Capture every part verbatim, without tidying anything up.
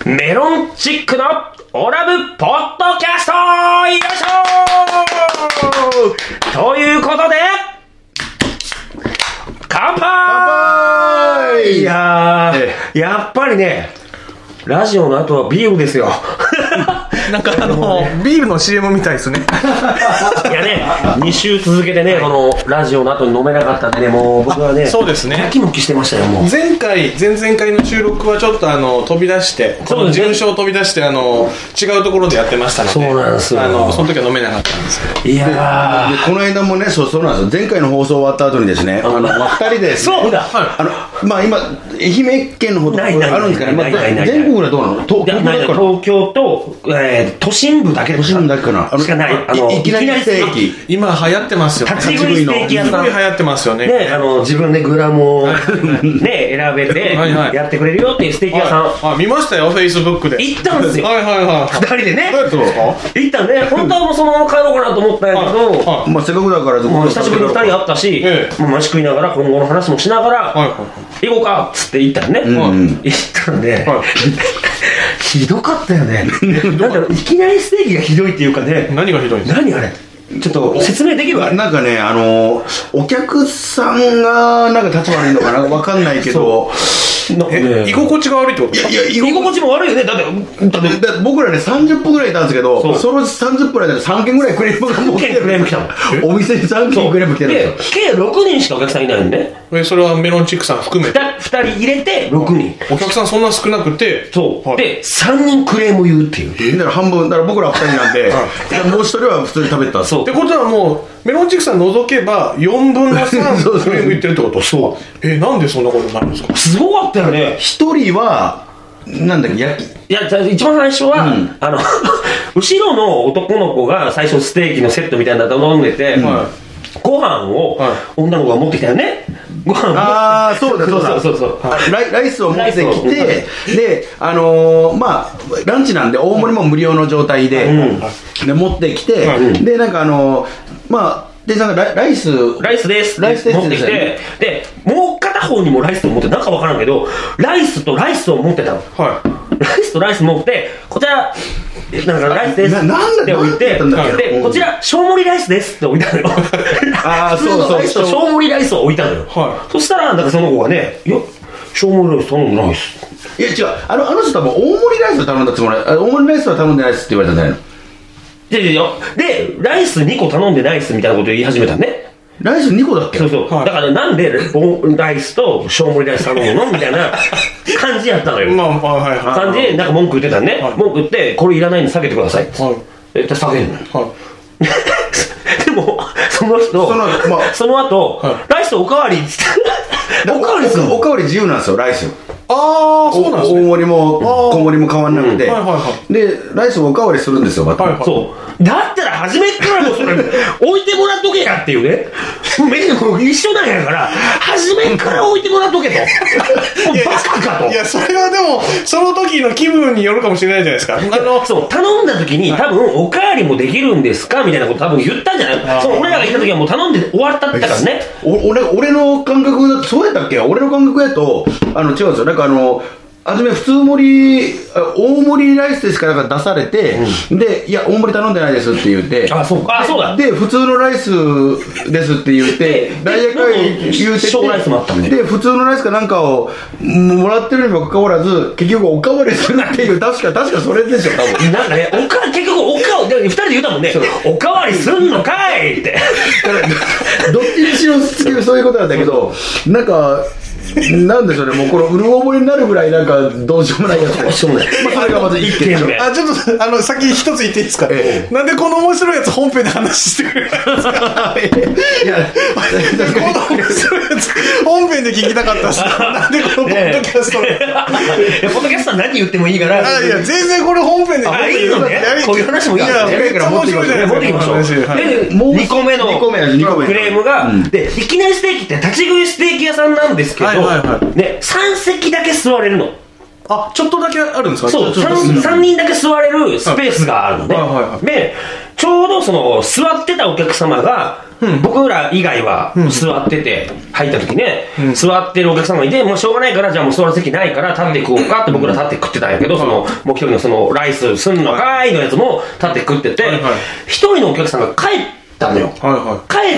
メロンチックのオラブポッドキャスト、よいしょーということで乾杯。乾杯。いやー、ええ、やっぱりね、ラジオの後はビールですよ。 なんかあの、ね、ビールの シーエム みたいですね。 いやね、に週続けてね、このラジオの後に飲めなかったんでね、もう僕はね、 そうですね、 やきもきしてましたよ。もう前回前々回の収録はちょっとあの飛び出して、この順章飛び出してあの違うところでやってましたので、 そうなんですよ。 あのその時は飲めなかったんですけど、 いやー、でこの間もね、そうそうなんですよ。前回の放送終わった後にですね、あのふたりで、ね、 そうだ、 あのまあ今愛媛県の方とかあるんですかね、まあ、全国でどうなの？東京東京と、えー、都心部だけ都心部だけかな、 しかない。あのいきなりステーキ、 今流行ってますよ。 立ち食いステーキ屋さん、 すごい流行ってますよね。 ね、あの自分でグラムをね選べてやってくれるよっていうステーキ屋さん、 はいはい、あ、見ましたよ、フェイスブックで。 行ったんですよ。 はいはいはい。 ふたりでね。 どうやってですか？ 行ったんで、本当はもうそのまま帰ろうかなと思ったんやけど、 はいはい、まあせっかくだからもう久しぶりにふたり会ったし、ええ、もう飯食いながら今後の話もしながら、はいはい、行こうかっつって行ったらね、うんうん、行ったんで、はい、ひどかったよね。なんだろう、いきなりステーキがひどいっていうかね。 何がひどいんですか？ 何あれ、ちょっと説明できるわ。 なんかね、あのお客さんがなんか立ち悪いのかな、わかんないけど、 なんかね、居心地が悪いってこと？いやいや、 居心地も悪いよね。だって、だってだって僕らねさんじゅっぷんぐらいいたんですけど、 そ, そのさんじゅっぷんぐらいでさんけんぐらいクレームがもう来てる。 クレーム来たの。 お店にさんけんクレーム来てるんですよ。 計ろくにんしかお客さんいないんで、 え、それはメロンチックさん含めてふたり入れてろくにん。 お客さんそんな少なくて、 そう、はい、でさんにんクレーム言うっていう。 だから半分、だから僕らふたりなんで、はい、もうひとりは普通に食べてた。 そうってことはもうメロンチックさん除けばよんぶんのさんクレーム言ってるってこと？そう。え、なんでそんなことになるんですか？ すごかったよね。 ひとりはなんだっけ、焼き、 いや、一番最初は、うん、あの後ろの男の子が最初ステーキのセットみたいなの頼んでて、うん、ご飯を女の子が持ってきたよね。ご飯を、 ああ、そうだそうだそうそうそう、 ライ、ライスを持ってきて、で、あのー、まあランチなんで大盛りも無料の状態で、うん、で持ってきて、うん、でなんかあのー、まあでなんかライスライスですライスです持ってきて、でもう片方にもライスを持って、なんか分からんけどライスとライスを持ってたの、はい、ライスとライス持ってこちらなんかライスですって置いて、でこちら小盛りライスですって置いたのよ。ああ、普通のライスと小盛りライスを置いたのよ、はい、そしたらなんかその子がね、いや小盛りライス頼んでないっす。 いや違う、あのあの人多分大盛りライスを頼んだつもり、大盛りライスは頼んでないっすって言われたんじゃないの？ いやいやいや、でライスにこ頼んでないっすみたいなことを言い始めたね。 ライスにこだっけ？ そうそう、はい、だからなんでライスと小盛りライス頼むのみたいな感じやったのよ。まあ、はいはい、感じでなんか文句言ってたね、はい、文句言ってこれいらないんで下げてくださいって、はい、え下げるのよ、はい、でもその人その、まあ、その後、はい、ライスおかわりっつっておかわりするの？おかわり自由なんですよ、ライス。 ああ、そうなんですね。 大盛りも小盛りも変わんなくて、うん、はいはいはい、でライスをおかわりするんですよ、また、はいはい、 そうだったら初めからもうそれ置いてもらっとけやっていうね。メニューも一緒なんやから初めから置いてもらっとけと。もうバカかと。 いや、それはでもその時の気分によるかもしれないじゃないですか。あのそう頼んだ時に多分おかわりもできるんですかみたいなこと多分言ったんじゃない。そう、俺らが行った時はもう頼んで終わったってからね。 お俺俺の感覚だとそうやったっけ？俺の感覚やとあの違うんですよ。なんかあのはじめ普通盛り大盛りライスですから出されて、うん、でいや大盛り頼んでないですって言って、 あそうか、あそうだ、 で普通のライスですって言って大体言うてて、ライスもあったね、で普通のライスかなんかをもらってるにもかかわらず結局おかわりするっていう、確か確かそれでしょ多分。 なんかね、おか結局おかわりふたりで言うたもんね、おかわりすんのかいって。 どっちにしろそういうことなんだけど、なんかなんでしょうね、もうこのうる覚えになるぐらいなんかどうしようもないやつ。どうしようもない。まあそれがまず一件目。 あ、ちょっとあの先一つ言っていいですか。ええ、なんでこの面白いやつ本編で話してくれないんですか。いや、この面白いやつ本編で聞きたかったです。なんでこのポッドキャスト。 ええ、ポッドキャストは何言ってもいいから。 あ、いや全然これ本編で。 あ、いいのね。こういう話もいいから。 めっちゃ面白いじゃないですか。 持ってきましょう。でにこめのクレームが、でいきなりステーキって立ち食いステーキ屋さんなんですけど。はいはいはい、ね、さん席だけ座れるの。 あ、ちょっとだけあるんですか。 そう、3, さんにんだけ座れるスペースがあるのね、はいはいはいはい、でちょうどその座ってたお客様がうん、僕ら以外は座ってて、入った時ね、うん、座ってるお客さんがいて、もうしょうがないから、じゃあもう座る席ないから立って食おうかって僕ら立って食ってたんやけど、そのもう一人のそのライスすんのかーいのやつも立って食ってて、一人のお客さんが帰ったのよ、はいはい、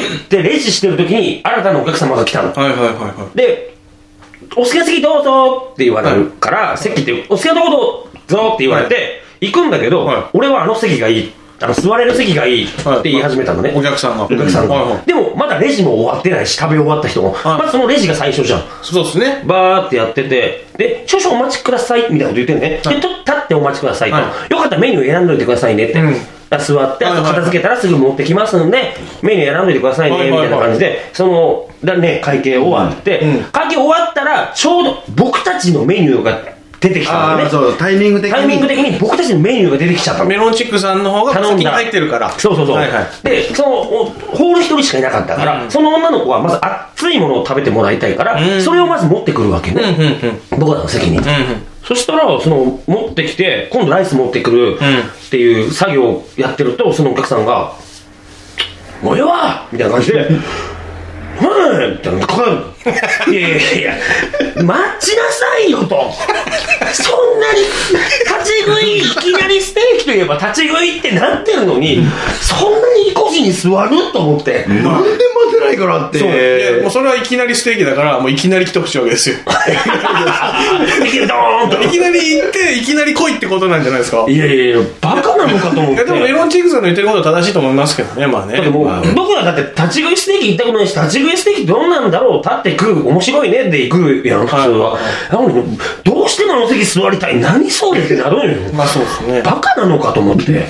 帰ってレジしてる時に新たなお客様が来たの、はいはいはいはい、でお好きな席どうぞって言われるから、はい、席ってお好きなとこどうぞって言われて、はい、行くんだけど、はい、俺はあの席がいい、あの座れる席がいいって言い始めたのね、はい、 お客さんがお客さんが、はいはい、でもまだレジも終わってないし食べ終わった人も、はい、まずそのレジが最初じゃん、 そうですね、 バーってやってて、で少々お待ちくださいみたいなこと言ってるね、はい、で立ってお待ちくださいと、はい、よかったらメニュー選んどいてくださいねって、うん、座ってあと片付けたらすぐ持ってきますんでメニュー選んどいてくださいねみたいな感じで、そのだ、ね、会計終わって、うん、会計終わったらちょうど僕たちのメニューが出てきたのね。 そうタイミング的にタイミング的に僕たちのメニューが出てきちゃったの。 メロンチックさんの方が先に入ってるから。 そうそうそう、はいはい、でそのホール一人しかいなかったから、うん、その女の子はまず熱いものを食べてもらいたいから、うん、それをまず持ってくるわけね、うんうんうん、僕らの席に、うんうん、そしたらその持ってきて今度ライス持ってくるっていう作業をやってると、そのお客さんがもうええわみたいな感じではいみたいな帰る。いやいやいや待ちなさいよと、そんなに立ち食い、いきなりステーキといえば立ち食いってなってるのに、そんなに個人に座ると思って、 なんで待てないからって。 そう、いやもうそれはいきなりステーキだから、もういきなり来てほしいわけですよ。いきなりドーンといきなり行っていきなり来いってことなんじゃないですか。 いやいやいやバカなのかと思って。いやでもメロンチックさんの言ってることは正しいと思いますけどね。まあね、 だってもう、まあ、僕らだって立ち食いステーキ行ったことないし、立ち食いステーキどうなんだろう、立って食う面白いねで行くやん普通は、はい、なのにどうしてもあの席座りたい、何それってなるんよ。 まあそうですね、 バカなのかと思って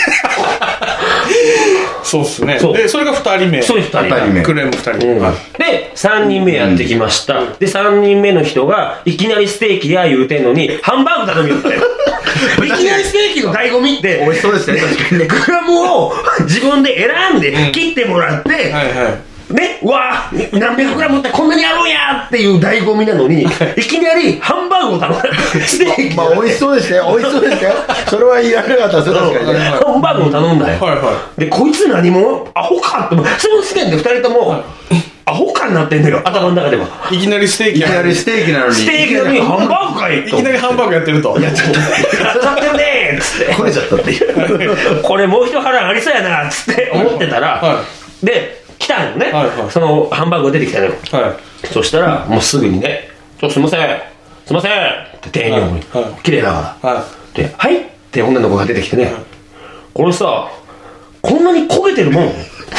そうですね。でそれがふたりめ、 そうふたりめクレームふたりめ、うん、 でさんにんめやってきました、うん、でさんにんめの人がいきなりステーキや言うてんのにハンバーグ頼みよっていきなりステーキの醍醐味って美味しそうですね、確かにね、 グラムを自分で選んで切ってもらって、うん、はいはいね、うわー何百グラムってこんなにあるんやっていう醍醐味なのに、いきなりハンバーグを頼むステーキ、 まあ美味しそうでしたよ、美味しそうでしたよそれは言われなかったですよ、確かにね。 ハンバーグを頼んだよ、はいはい、でこいつ何もアホかって、その時点でふたりとも、はい、アホかになってんだよ頭の中では。 いきなりステーキ、 いきなりステーキなのに、 ステーキなのにハンバーグかいいきなりハンバーグやってるとやっちゃってるねーっつってこれちゃったっていうこれもう一腹ありそうやなっつって思ってたら、はいはい、で来たのね、はいはい、そのハンバーグが出てきたのよ、はい、そしたらもうすぐにね、ちょすいませんすいませんって店員に、はいはい、綺麗だから、はい、ではいって女の子が出てきてね、はい、これさこんなに焦げてるもん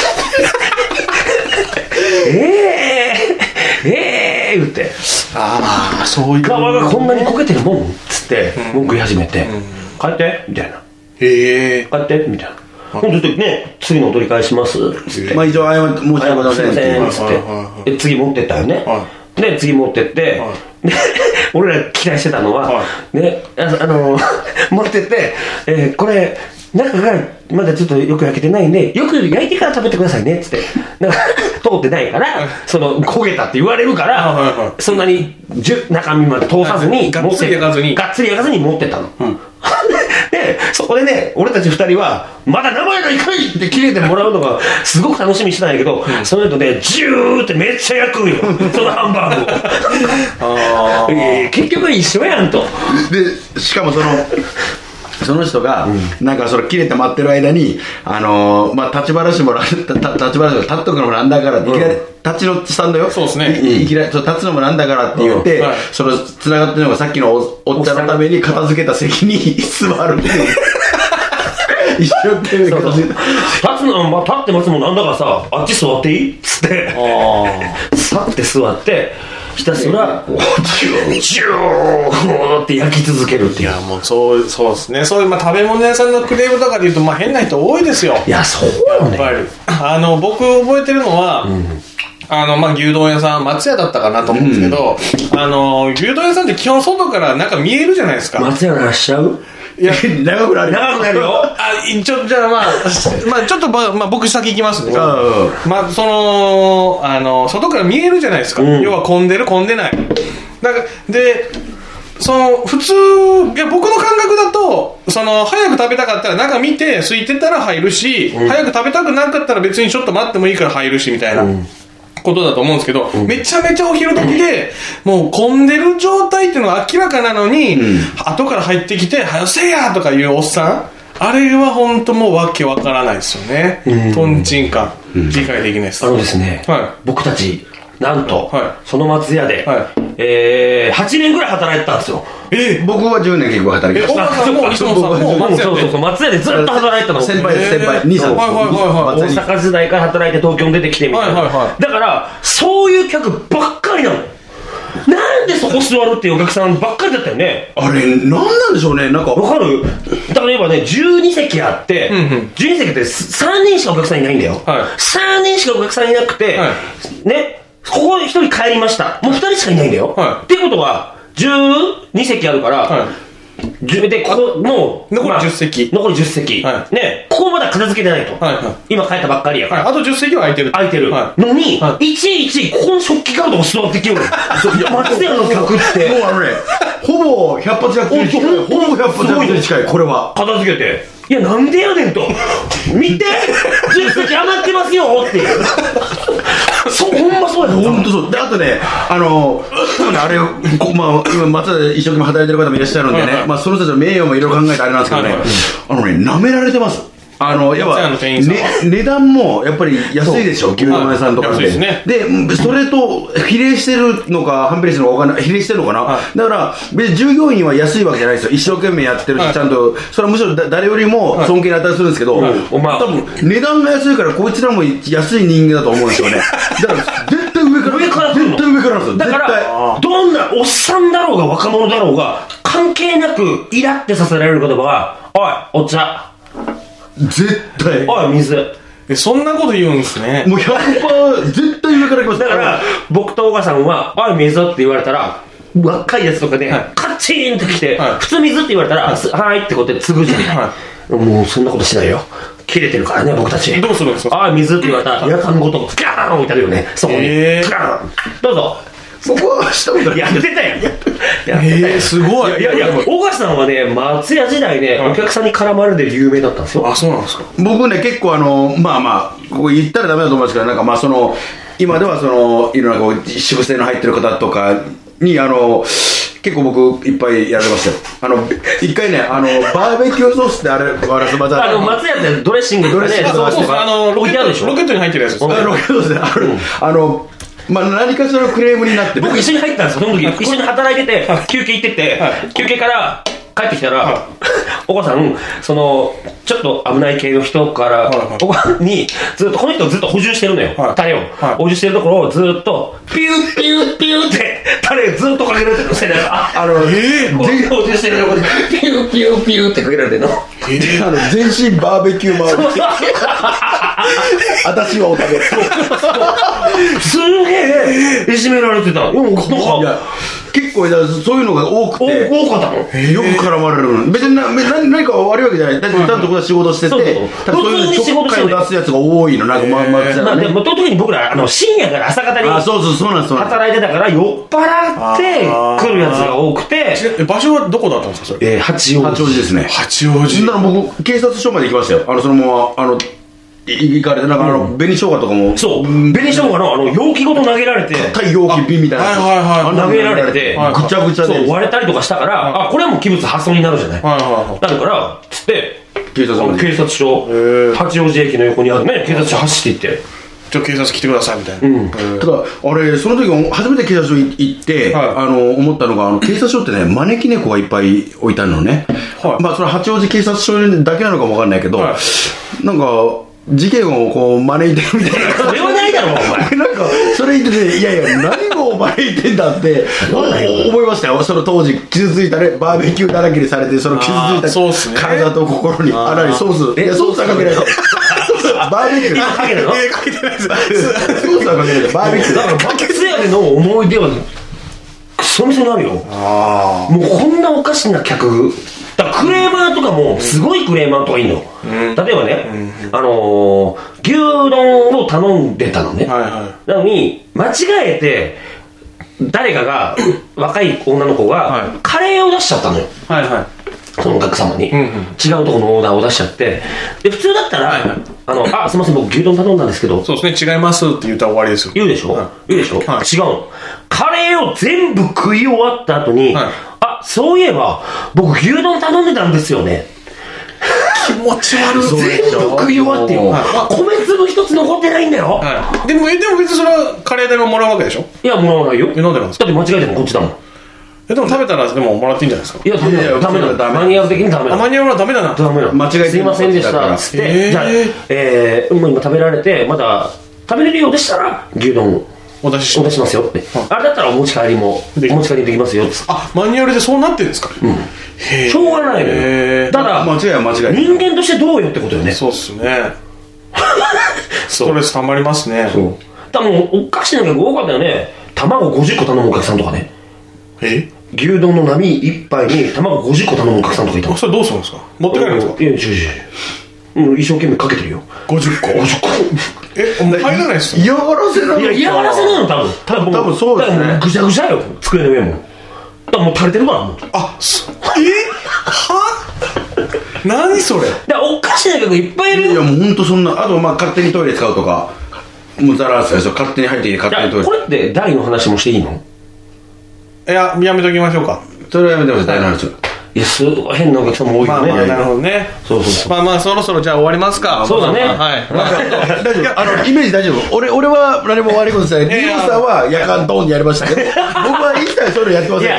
ええー、ええー、言って、 ああそういう側がこんなに焦げてるもんっつって文句言い始めて、うん、帰ってみたいな、 へえ帰ってみたいな、ほんとね、次のお取り返しますまあ一応謝って申し訳ございませんっつってで次持ってったよね、はい、で次持ってって、はい、で俺ら期待してたのは、はい、ね、あ, あの持ってって、えー、これ中がまだちょっとよく焼けてないんでよく焼いてから食べてくださいねっつってなんか通ってないからその焦げたって言われるから、はいはいはい、そんなに中身まで通さずに、はい、 がっつり焼かずにがっつり焼かずに持ってったの、うんでそこでね俺たちふたりはまだ名前がいかいって切れてもらうのがすごく楽しみにしてたんやけど、うん、その後ねジューってめっちゃ焼くんよそのハンバーグをあ、えー、結局一緒やんと。 でしかもそのその人が、うん、なんかそれ切れて待ってる間にあのー、まあ立ち話もら立ち話も立っとくのもなんだからって、うん、いきなり立ちのしたんだよ。 そうですね。 い, いきなり立つのもなんだからって言って、うんはい、その繋がってるのがさっきの お, おっちゃんのために片付けた席に座るっていう一生懸命片付けた。 立つの、まあ、立ってますもんなんだからさあっち座っていいっつってさって座ってひたすらジュージューって焼き続けるっていう。 いやもうそうそうですね。そういう、まあ、食べ物屋さんのクレームとかでいうと、まあ、変な人多いですよ。 いやそうよね。やっぱりあの僕覚えてるのは、うん、あのまあ、牛丼屋さん松屋だったかなと思うんですけど、うん、あの牛丼屋さんって基本外からなんか見えるじゃないですか。 松屋の話しちゃう？ いや長くなる長くなるよ。 あちょじゃあまあまあちょっとまあ、まあ、僕先行きますね。まあそのあの外から見えるじゃないですか。うん、要は混んでる混んでない。なんかでその普通いや僕の感覚だとその早く食べたかったら中見て空いてたら入るし、うん、早く食べたくなかったら別にちょっと待ってもいいから入るしみたいな、うんことだと思うんですけど、うん、めちゃめちゃお昼時で、うん、もう混んでる状態っていうのが明らかなのに、うん、後から入ってきてはよせやとかいうおっさんあれは本当もうわけわからないですよね、うん、トンチンカン、うん、理解できないです。 あのですね、はい、僕たちなんと、はい、その松屋で、はいえー、はちねんぐらい働いてたんですよ。 えー、僕はじゅうねん結構働いてました。 もう西本さんも松屋でそうそうそう松屋でずっと働いてたの。 先輩です先輩兄さんです。 大阪時代から働いて東京に出てきてみたいな、はいはいはい、だからそういう客ばっかりなの。なんでそこ座るっていうお客さんばっかりだったよね。 あれなんなんでしょうね。なんかわかる。例えばねじゅうに席あって、うんうん、じゅうに席ってさんにんしかお客さんいないんだよ、はい、さんにんしかお客さんいなくて、はい、ねここでひとり帰りました。もうふたりしかいないんだよ、はい、っていうことはじゅうに席あるから、はい、でここもう残りじゅっ席、 まあ、残りじゅっ席、はい、ねここまだ片付けてないと、はいはい、今帰ったばっかりやから、 はい、あとじゅっ席は空いてる空いてる、はい、のに、はい、いちいちここの食器カードを座ってきよる松屋の客ってもうあのねほぼひゃく発ひゃく中に近いほぼひゃく発ひゃく中に近いこれは片付けていやなんでやねんと見てじゅっ席余ってますよっていうそうほんまそうやほんとそうであとねあの多分ねあれこ、まあ、今松田で一生懸命働いてる方もいらっしゃるんでね、はいはいまあ、その人たちの名誉もいろいろ考えてあれなんですけどね、はいはい、あのね舐められてます。あのやっぱ、ね、値段もやっぱり安いでしょ牛丼屋さんとかで、ね、でそれと比例してるのか反比例してるのか分かんない比例してるのかな、はい、だから別に従業員は安いわけじゃないですよ一生懸命やってるし、はい、ちゃんとそれはむしろ誰よりも尊敬に値するんですけど、はいはい、多分値段が安いからこいつらも安い人間だと思うんですよねだから絶対上から上から絶対上からなんですよ。 だからどんなおっさんだろうが若者だろうが関係なくイラってさせられる言葉はおいお茶絶対おい水えそんなこと言うんですね。 もう ひゃくパーセント 絶対上から来ます。 だから僕とお母さんはおい水って言われたら若いやつとかで、ねはい、カチーンってきて、はい、普通水って言われたら、はい、はいってことで継ぐじゃない、はい、もうそんなことしないよ切れてるからね僕たち。 どうするんですか。 ああ水って言われたらやかんごとガーン置いてあるよねそこに、えー、ガーンどうぞそこはしたことないやってたやんやってたやんえー、すごい。 いやいや大川さんはね松屋時代ね、はい、お客さんに絡まれて有名だったんですよ。 あそうなんですか。 僕ね結構あのまあまあここ言ったらダメだと思うんですけどなんかまあその今ではそのいろんなこう渋滞の入ってる方とかにあの結構僕いっぱいやられましたよ。あの一回ねあのバーベキューソースってあれわらすまたあの松屋ってドレッシングとかねそうそうそうあのロケットロケットに入ってるやつです。 ロケットですねある、うん、あのまあ、何かしらのクレームになって僕一緒に入ったんですよその時一緒に働いてて休憩行ってて、はい、休憩から帰ってきたら、はい、お母さんそのちょっと危ない系の人から、はいはい、お母にずっとこの人ずっと補充してるのよ、はい、タレを、はい、補充してるところをずっとピューピューピューってタレずっとかけられてるのせいでああのえー、 補充してるところでピューピューピューってかけられてるの、 えー、あの全身バーベキュー回る私はお食べすげえいじめられてた。うん、なんかいや結構そういうのが多くて多かったの。 よく絡まれる。別に 何, 何か悪いわけじゃない。だってちゃんとここで仕事してて、そういうちょっかいを出すやつが多いの。なんかまあまあまあでも特に僕らあの深夜から朝方に働いてたから酔っ払って来るやつが多くて。 場所はどこだったんですかそれ。 えー、八王子。八王子ですね。 八王子。 だから僕警察署まで行きましたよ。あのそのままあの。行かれてなんかあの、うん、紅生姜とかもそう紅生姜のあの容器ごと投げられて硬い容器瓶みたいなはいはいはい投げられてぐちゃぐちゃでそう割れたりとかしたから、はい、あこれはもう器物破損になるじゃない、はいはいはい、なるからつって警察署警察署八王子駅の横にあるね警察署走って行ってちょ警察来てくださいみたいな、うん、 ただあれその時初めて警察署行って、はい、あの思ったのがあの警察署ってね招き猫がいっぱい置いてあるのね、はい、まあそれ八王子警察署だけなのかも分かんないけど、はい、なんか事件をこう招いてるみたいなそれはないだろお前なんかそれ言ってていやいや何を招いてんだって思いましたよ。その当時傷ついたねバーベキューだらけにされてその傷ついた体と心にあらにソースえソースはかけないバーベキューかけるのかけてないですソースはかけないバーベキューだからバケツ屋での思い出はクソ店になるよ。あもうこんなおかしな客だからクレーマーとかもすごいクレーマーとかいいの、うん、例えばね、うん、あのー、牛丼を頼んでたのね、はいはい、なのに間違えて誰かが若い女の子が、はい、カレーを出しちゃったのよ、はいはい、そのお客様に、うんうん、違うところのオーダーを出しちゃって、で普通だったら、はいはい、あのあすいません僕牛丼頼んだんですけど、 そうですね違いますって言ったら終わりですよ。 言うでしょ、はい、言うでしょ、はい、違うの。カレーを全部食い終わった後に、はい、あそういえば僕牛丼頼んでたんですよね。 気持ち悪い。 全部食い終わってよ、はい、米粒一つ残ってないんだよ、 はい、でもえでも別にそれはカレー代ももらうわけでしょ。 いやもらわないよ。 えなんでなんですか。 だって間違えてもこっちだもん。 えでも食べたらでももらっていいんじゃないですか。 いやダメだよ、ダメだよ、マニュアル的にダメだ。 マニュアルはダメだな。 ダメだ。 間違えてすいませんでしたっつって、えー、じゃあ、えー、もう今食べられてまだ食べれるようでしたら牛丼お出ししま, しますよって、はい、あれだったらお持ち帰りもお持ち帰りできますよって。 あマニュアルでそうなってるんですか。うん、 へしょうがないのよ。ただ間違いは間違い人間としてどうよってことよね。 そうっすねストレスたまりますね。 そうだからもうおかしな客多かったよね。卵ごじゅっこ頼むお客さんとかね。 え牛丼の波一杯に卵ごじゅっこ頼むお客さんとかいたの。 それどうするんですか。持って帰るんですか。 いや違う違う、うん、一生懸命かけてるよ。 ごじゅっこごじゅっこえ入らないっすよ。嫌がらせなの。 いや嫌がらせなの多分多分多分そうですね。 ぐちゃぐちゃよ机の上も。だからもう垂れてるからもう。 あそえは何それ。 だおかしな客いっぱいいるよ。 いやもうほんとそんな。あとまあ勝手にトイレ使うとかもうザラースですよ。勝手に入ってきて勝手にトイレ。 これって大の話もしていいの。 いややめときましょうか。 それはやめてください。大の話。 いやすごい変なお客さんも多いよね。 まあまあなるほどね。 そうそうそう。 まあまあそろそろじゃあ終わりますか。 そうだね。 はい。 大丈夫。あのイメージ大丈夫。俺俺は何も悪いことしてない。リオさんは夜間ドーンでやりましたけど、僕は一切そういうのやってませんから。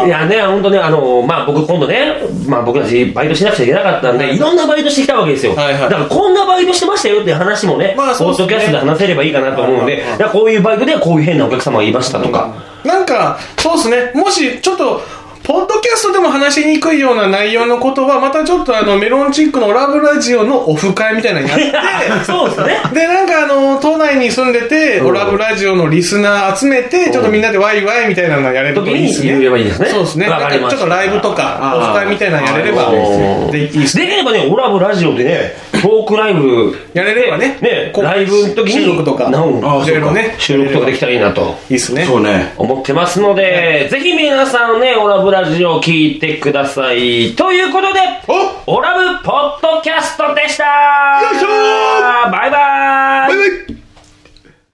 いやね本当ねあのまあ僕今度ねまあ僕たちバイトしなくちゃいけなかったんでいろんなバイトしてきたわけですよ。だからこんなバイトしてましたよっていう話もね、ポッドキャストで話せればいいかなと思うので、だからこういうバイトではこういう変なお客様がいましたとか。 なんかそうですね。もしちょっとポッドキャストでも話しにくいような内容のことはまたちょっとあのメロンチックのラブラジオのオフ会みたいなのやってそうですね。 でなんかあの都内に住んでて、うん、ラブラジオのリスナー集めてちょっとみんなでワイワイみたいなのやれるといいですね。 言えばいいですね。 そうですね。なんかちょっとライブとかオフ会みたいなのやれればでいいですね。できればねオラブラジオでねトークライブやれればねねライブの時に収録とかいろいろね収録とかできたらいいなといいですね。 そうね思ってますので、ぜひ皆さんねオラブラジオ聞いてくださいということでオラ